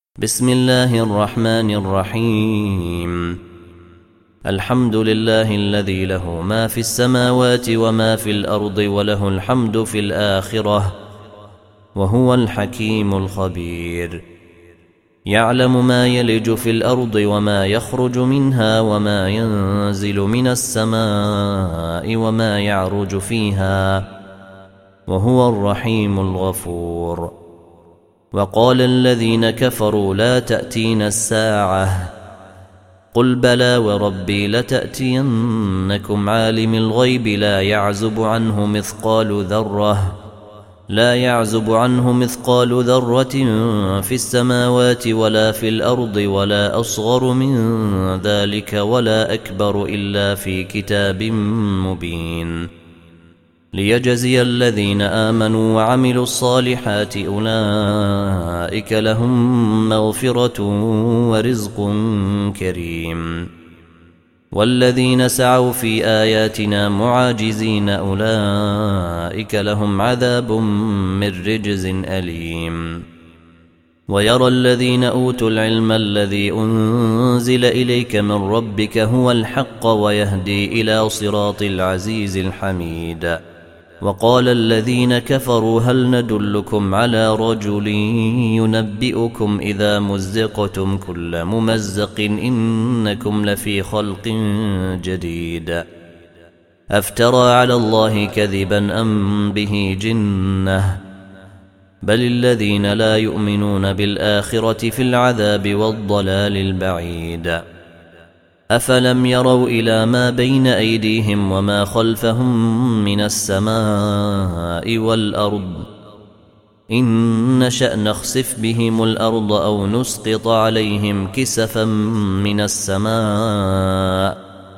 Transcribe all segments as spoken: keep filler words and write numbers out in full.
بسم الله الرحمن الرحيم. الحمد لله الذي له ما في السماوات وما في الأرض وله الحمد في الآخرة وهو الحكيم الخبير. يعلم ما يلج في الأرض وما يخرج منها وما ينزل من السماء وما يعرج فيها وهو الرحيم الغفور. وقال الذين كفروا لا تأتين الساعة قل بلى وربي لتأتينكم عالم الغيب لا يعزب عنه مثقال ذرة لا يعزب عنه مثقال ذرة في السماوات ولا في الأرض ولا أصغر من ذلك ولا أكبر إلا في كتاب مبين ليجزي الذين آمنوا وعملوا الصالحات أولئك لهم مغفرة ورزق كريم. والذين سعوا في آياتنا معاجزين أولئك لهم عذاب من رجز أليم. ويرى الذين أوتوا العلم الذي أنزل إليك من ربك هو الحق ويهدي إلى صراط العزيز الحميد. وقال الذين كفروا هل ندلكم على رجل ينبئكم إذا مزقتم كل ممزق إنكم لفي خلق جديد أفترى على الله كذبا أم به جنة بل الذين لا يؤمنون بالآخرة في العذاب والضلال البعيد. أفلم يروا إلى ما بين أيديهم وما خلفهم من السماء والأرض إن نشأ نخسف بهم الأرض أو نسقط عليهم كسفا من السماء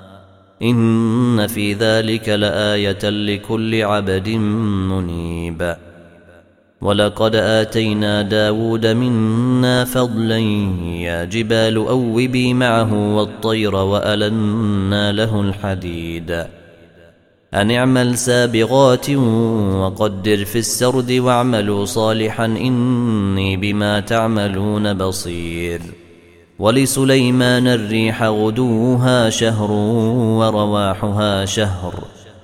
إن في ذلك لآية لكل عبد منيب. ولقد آتينا داود منا فضلا يا جبال أوبي معه والطير وألنا له الحديد أن اعمل سابغات وقدر في السرد واعملوا صالحا إني بما تعملون بصير. ولسليمان الريح غدوها شهر ورواحها شهر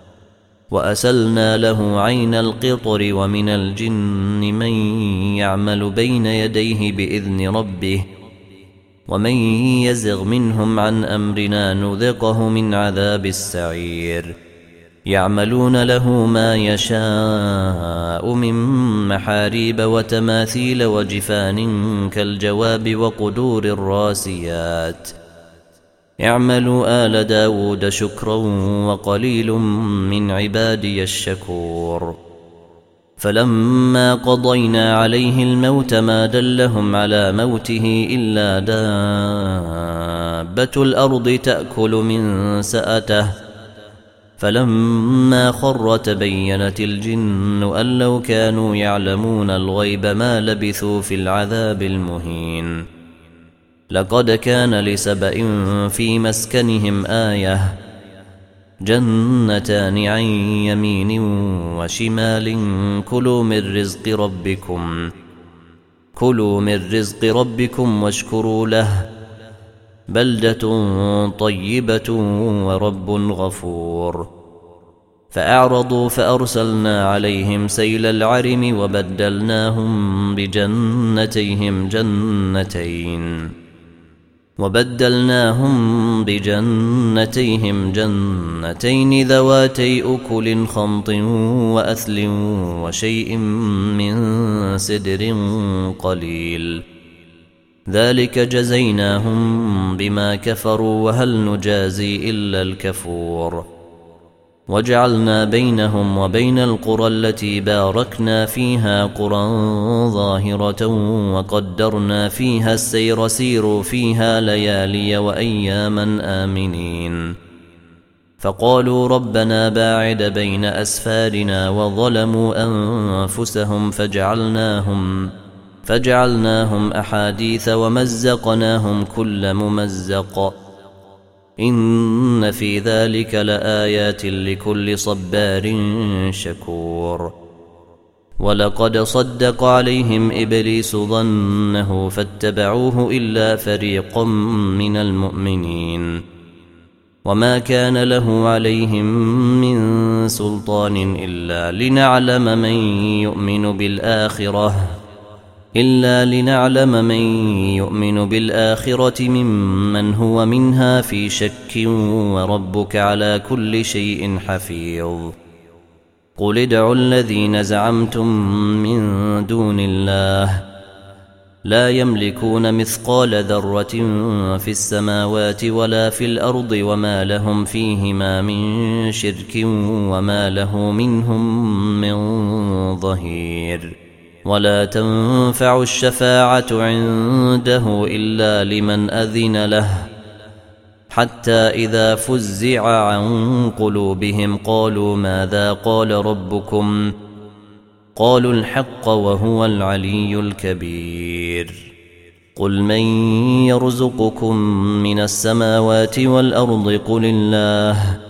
وأسلنا له عين القطر ومن الجن من يعمل بين يديه بإذن ربه ومن يزغ منهم عن أمرنا نذقه من عذاب السعير. يعملون له ما يشاء من محاريب وتماثيل وجفان كالجواب وقدور الراسيات اعملوا آل داود شكرا وقليل من عبادي الشكور. فلما قضينا عليه الموت ما دلهم على موته إلا دابة الأرض تأكل من سأته فلما خر تبينت الجن أن لو كانوا يعلمون الغيب ما لبثوا في العذاب المهين. لقد كان لسبإ في مسكنهم آية جنتان عن يمين وشمال كلوا من رزق ربكم كلوا من رزق ربكم واشكروا له بلدة طيبة ورب غفور. فأعرضوا فأرسلنا عليهم سيل العرم وبدلناهم بجنتيهم جنتين وبدلناهم بجنتيهم جنتين ذواتي أكل خمط وأثل وشيء من سدر قليل ذلك جزيناهم بما كفروا وهل نجازي إلا الكفور. وجعلنا بينهم وبين القرى التي باركنا فيها قرى ظاهرة وقدرنا فيها السير سيروا فيها ليالي وأياما آمنين. فقالوا ربنا باعد بين أسفارنا وظلموا أنفسهم فجعلناهم فجعلناهم أحاديث ومزقناهم كل ممزق إن في ذلك لآيات لكل صبار شكور. ولقد صدق عليهم إبليس ظنه فاتبعوه إلا فريقا من المؤمنين وما كان له عليهم من سلطان إلا لنعلم من يؤمن بالآخرة إلا لنعلم من يؤمن بالآخرة ممن هو منها في شك وربك على كل شيء حفيظ. قل ادعوا الذين زعمتم من دون الله لا يملكون مثقال ذرة في السماوات ولا في الأرض وما لهم فيهما من شرك وما له منهم من ظهير. ولا تنفع الشفاعة عنده إلا لمن أذن له حتى إذا فزع عن قلوبهم قالوا ماذا قال ربكم قالوا الحق وهو العلي الكبير. قل من يرزقكم من السماوات والأرض قل الله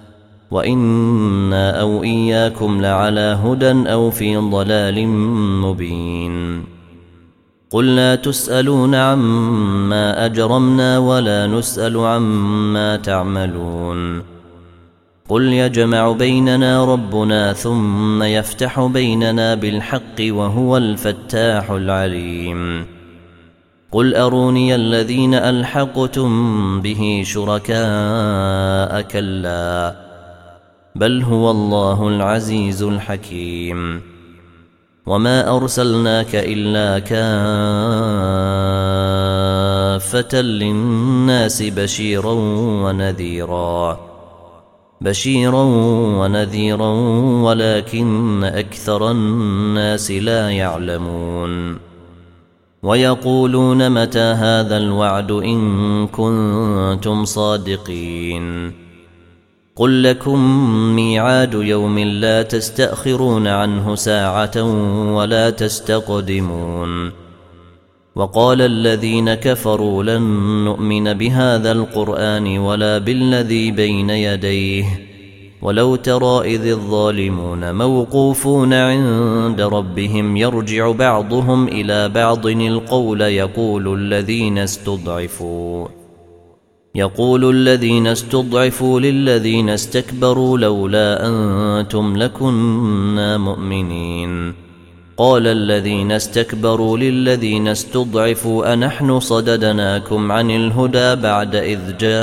وإنا أو إياكم لعلى هدى أو في ضلال مبين. قل لا تسألون عما أجرمنا ولا نسأل عما تعملون. قل يجمع بيننا ربنا ثم يفتح بيننا بالحق وهو الفتاح العليم. قل أروني الذين ألحقتم به شركاء كلا بل هو الله العزيز الحكيم. وما أرسلناك إلا كافة للناس بشيرا ونذيرا بشيرا ونذيرا ولكن أكثر الناس لا يعلمون. ويقولون متى هذا الوعد إن كنتم صادقين. قل لكم ميعاد يوم لا تستأخرون عنه ساعة ولا تستقدمون. وقال الذين كفروا لن نؤمن بهذا القرآن ولا بالذي بين يديه ولو ترى إذ الظالمون موقوفون عند ربهم يرجع بعضهم إلى بعض القول يقول الذين استضعفوا يقول الذين استضعفوا للذين استكبروا لولا أنتم لكنا مؤمنين. قال الذين استكبروا للذين استضعفوا أنحن صددناكم عن الهدى بعد إذ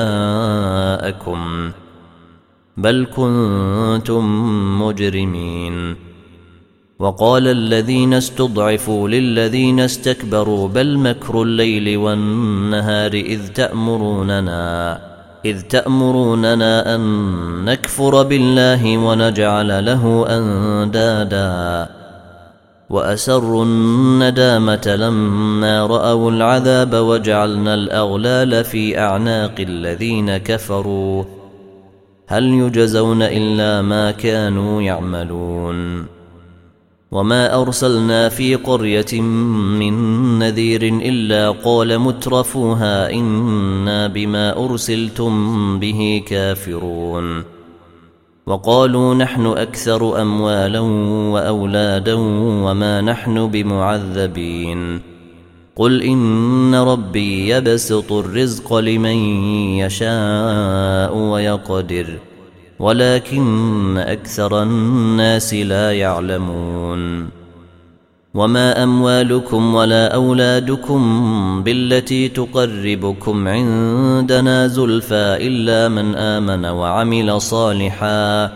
جاءكم بل كنتم مجرمين. وقال الذين استضعفوا للذين استكبروا بل مكر الليل والنهار إذ تأمروننا إذ تأمروننا أن نكفر بالله ونجعل له أندادا وأسروا الندامة لما رأوا العذاب وجعلنا الأغلال في أعناق الذين كفروا هل يجزون إلا ما كانوا يعملون. وما أرسلنا في قرية من نذير إلا قال مترفوها إنا بما أرسلتم به كافرون. وقالوا نحن أكثر أموالا وأولادا وما نحن بمعذبين. قل إن ربي يبسط الرزق لمن يشاء ويقدر ولكن أكثر الناس لا يعلمون. وما أموالكم ولا أولادكم بالتي تقربكم عندنا زلفى إلا من آمن وعمل صالحا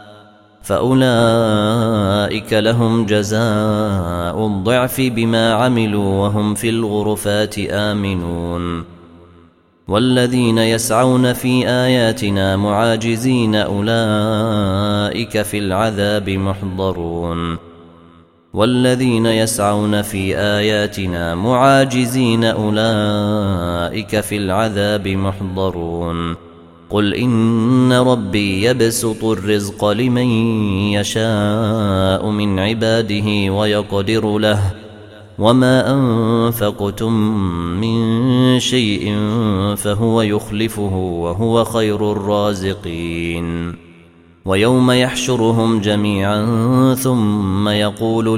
فأولئك لهم جزاء الضعف بما عملوا وهم في الغرفات آمنون. والذين يسعون في آياتنا معاجزين أولئك في العذاب محضرون. والذين يسعون في آياتنا معاجزين أولئك في العذاب محضرون. قل إن ربي يبسط الرزق لمن يشاء من عباده ويقدر له وما أنفقتم من شيء فهو يخلفه وهو خير الرازقين. ويوم يحشرهم جميعا ثم يقول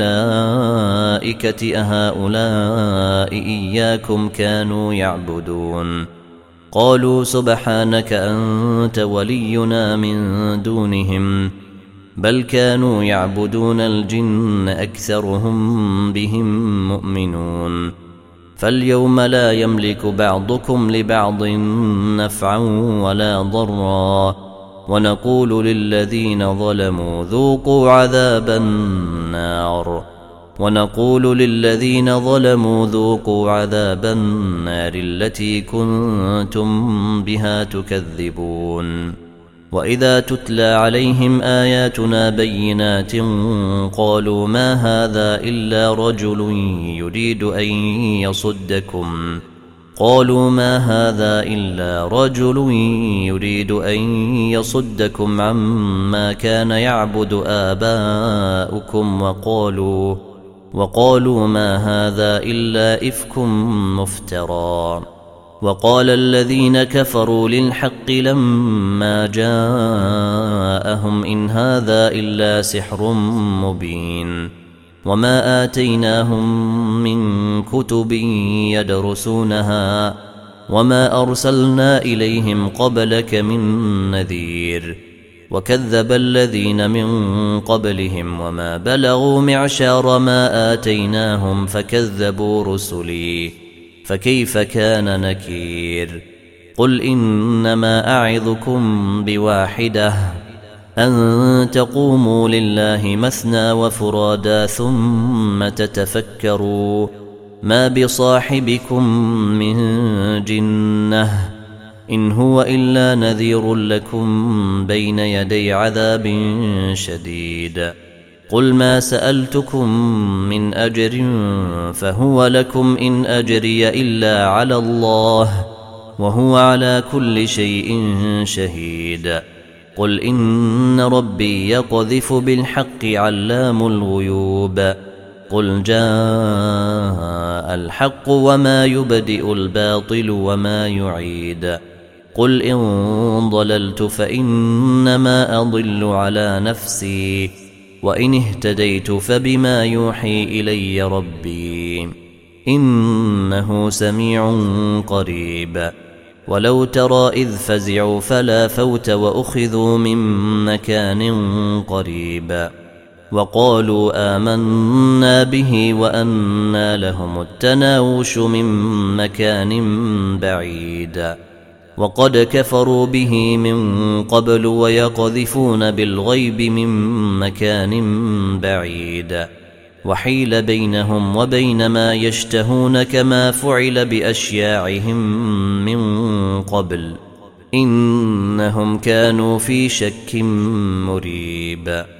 للملائكة أهؤلاء إياكم كانوا يعبدون قالوا سبحانك أنت ولينا من دونهم بل كانوا يعبدون الجن أكثرهم بهم مؤمنون فاليوم لا يملك بعضكم لبعض نفعا ولا ضرا ونقول للذين ظلموا ذوقوا عذاب النار ونقول للذين ظلموا ذوقوا عذاب النار التي كنتم بها تكذبون وإذا تتلى عليهم آياتنا بينات قالوا ما هذا إلا رجل يريد أن يصدكم قالوا ما هذا إلا رجل يريد أن يصدكم عما كان يعبد آباؤكم وقالوا وقالوا ما هذا إلا إفك مفترى وقال الذين كفروا للحق لما جاءهم إن هذا إلا سحر مبين وما آتيناهم من كتب يدرسونها وما أرسلنا إليهم قبلك من نذير وكذب الذين من قبلهم وما بلغوا معشار ما آتيناهم فكذبوا رسلي فكيف كان نكير قل إنما أعظكم بواحدة أن تقوموا لله مثنى وفرادا ثم تتفكروا ما بصاحبكم من جنة إن هو إلا نذير لكم بين يدي عذاب شديد قل ما سألتكم من أجر فهو لكم إن أجري إلا على الله وهو على كل شيء شهيد قل إن ربي يقذف بالحق علام الغيوب قل جاء الحق وما يبدئ الباطل وما يعيد قل إن ضللت فإنما أضل على نفسي وإن اهتديت فبما يوحي إلي ربي إنه سميع قريب ولو ترى إذ فزعوا فلا فوت وأخذوا من مكان قريب وقالوا آمنا به وأنى لهم التناوش من مكان بعيد وقد كفروا به من قبل ويقذفون بالغيب من مكان بعيد وحيل بينهم وبين ما يشتهون كما فعل بأشياعهم من قبل إنهم كانوا في شك مريب.